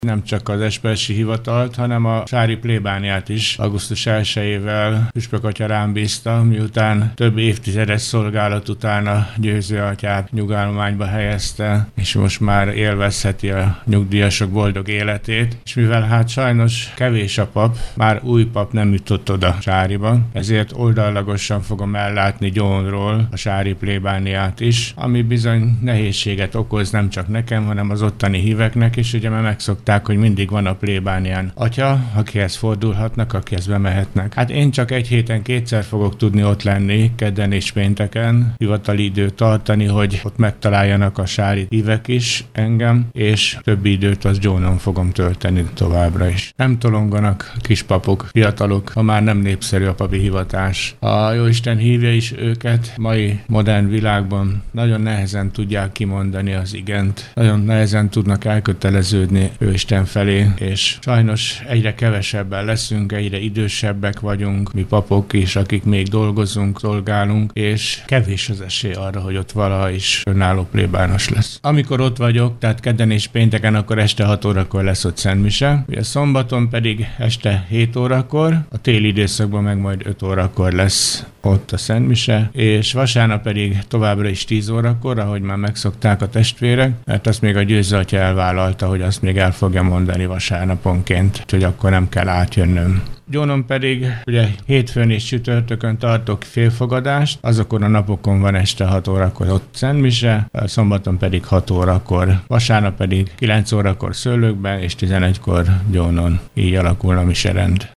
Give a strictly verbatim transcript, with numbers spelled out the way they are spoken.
Nem csak az esperesi hivatalt, hanem a sári plébániát is augusztus elsejével püspök atya rám bízta, miután több évtizedes szolgálat után a győzőatyát nyugállományba helyezte, és most már élvezheti a nyugdíjasok boldog életét. És mivel hát sajnos kevés a pap, már új pap nem jutott oda Sáriba, ezért oldallagosan fogom ellátni Gyónról a sári plébániát is, ami bizony nehézséget okoz nem csak nekem, hanem az ottani híveknek is, ugye mert megszokták, hogy mindig van a plébánián atya, akihez fordulhatnak, akihez bemehetnek. Hát én csak egy héten kétszer fogok tudni ott lenni, kedden és pénteken, hivatali időt tartani, hogy ott megtaláljanak a sári hívek is engem, és többi időt az Gyónon fogom tölteni továbbra is. Nem tolonganak kispapok, fiatalok, ha már nem népszerű a papi hivatás. A Jóisten hívja is őket, mai modern világban nagyon nehezen tudják kimondani az igent, nagyon nehezen tudnak elköteleződni ő Isten felé, és sajnos egyre kevesebben leszünk, egyre idősebbek vagyunk, mi papok is, akik még dolgozunk, szolgálunk, és kevés az esély arra, hogy ott valaha is önálló plébános lesz. Amikor ott vagyok, tehát kedden és pénteken, akkor este hat órakor lesz ott szentmise, ugye szombaton pedig este hét órakor, a téli időszakban meg majd öt órakor lesz ott a szentmise, és vasárnap pedig továbbra is tíz órakor, ahogy már megszokták a testvérek, mert azt még a győzőatya elvállalta, hogy azt még el fogja mondani vasárnaponként, hogy akkor nem kell átjönnöm. Gyónon pedig ugye hétfőn és csütörtökön tartok félfogadást, azokon a napokon van este hat órakor ott szentmise, szombaton pedig hat órakor, vasárnap pedig kilenc órakor Szőlőkben és tizenegykor Gyónon. Így alakul a miserend.